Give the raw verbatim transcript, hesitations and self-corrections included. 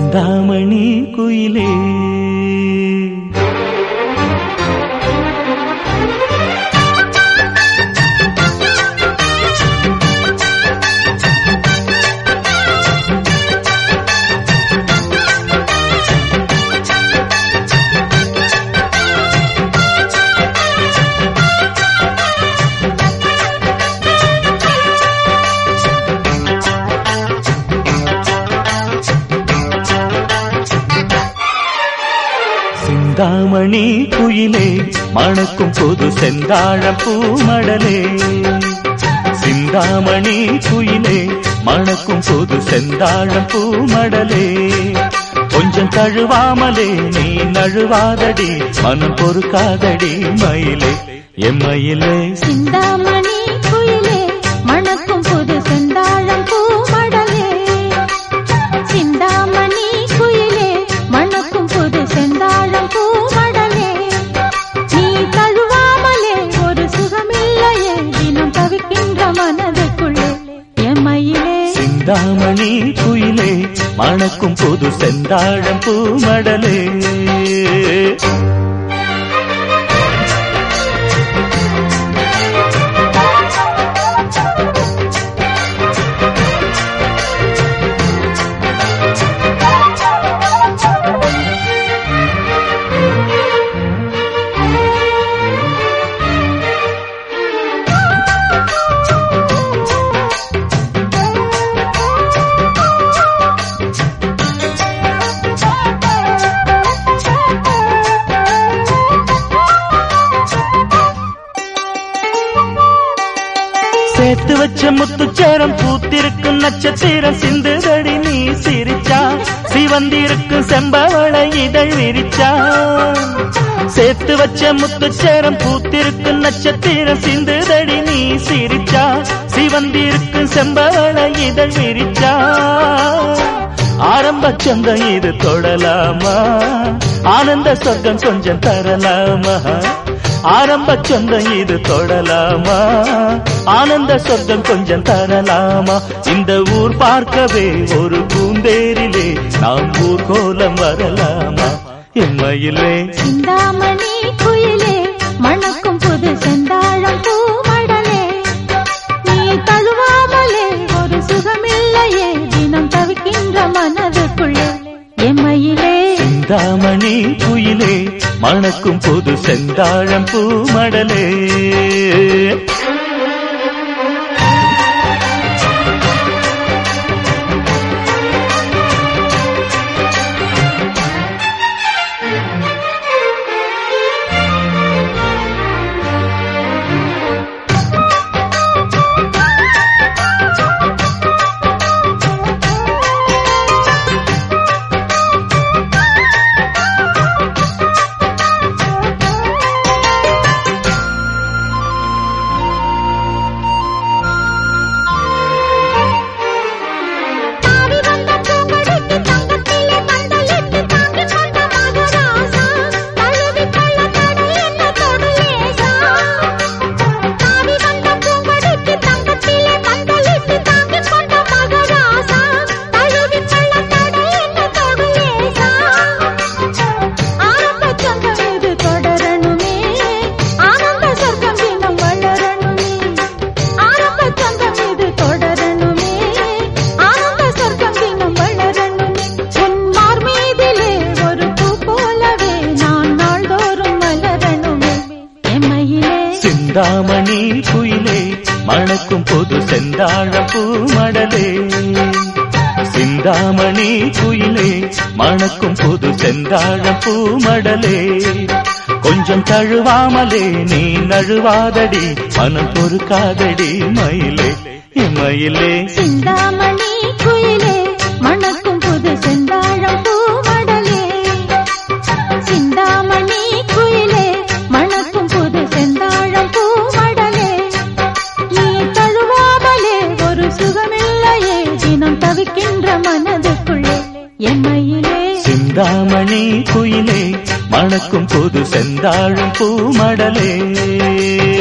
சிந்தாமணி குயிலே சிந்தாமணி குயிலே மணக்கும் புது செந்தாழம் பூமடலே சிந்தாமணி குயிலே மணக்கும் புது செந்தாழம் பூமடலே கொஞ்சம் தழுவாமலே நீ நழுவாதடி மனம் பொறுக்காதடி மயிலே எம்மயிலே சிந்தாமணி குயிலே மணக்கும் புது செந்தாழம் பூமடலே சிந்தாமணி குயிலே மணக்கும் புது செந்தாழம் பூமடலே நீ தழுவாமலே ஒரு சுகமில்லையே தினம் தவிக்கின்ற மனதுக்குள்ளே எம்மயிலே சிந்தாமணி குயிலே மணக்கும் புது செந்தாழம் பூமடலே சேர்த்து வச்ச முத்துச்சேரம் பூத்திருக்கும் நட்சத்திரம் சிந்துதடி நீ சிரிச்சா சிவந்திருக்கும் செம்பவளை இதழ் விரிச்சா சேர்த்து வச்ச முத்துச்சேரம் பூத்திருக்கும் நட்சத்திரம் சிந்துதடி நீ சிரிச்சா சிவந்திருக்கும் செம்பவளை இதழ் விரிச்சா ஆரம்ப சொந்தம் இது தொடலாமா ஆனந்த சொர்க்கம் கொஞ்சம் தரலாமா ஆரம்ப சொந்தம் இது தொடலாமா ஆனந்த சொர்க்கம் கொஞ்சம் தரலாமா இந்த ஊர் பார்க்கவே ஒரு பூந்தேரிலே நாம் ஊர் கோலம் வரலாமா எம்மயிலே சிந்தாமணி குயிலே மணக்கும் புது செந்தாழம் பூமடலே நீ தழுவாமலே ஒரு சுகமில்லையே தினம் தவிக்கின்ற மனதுக்குள்ளே எம்மயிலே சிந்தாமணி குயிலே மணக்கும் புது செந்தாழம் பூமடலே சிந்தாமணி குயிலே மணக்கும் புது செந்தாழம் பூமடலே சிந்தாமணி குயிலே மணக்கும் புது செந்தாழம் பூமடலே கொஞ்சம் தழுவாமலே நீ நழுவாதடி மனம் பொறுக்காதடி மயிலே மயிலே சிந்தாமணி குயிலே மணக்கும் புது செந்தாழம் பூமடலே சிந்தாமணி குயிலே மணக்கும் புது செந்தாழம் பூமடலே நீ தழுவாமலே ஒரு சுகமில்லையே தினம் தவிக்கின்ற மனதுக்குள்ளே எம்மயிலே சிந்தாமணி குயிலே மணக்கும் புது செந்தாழம் பூமடலே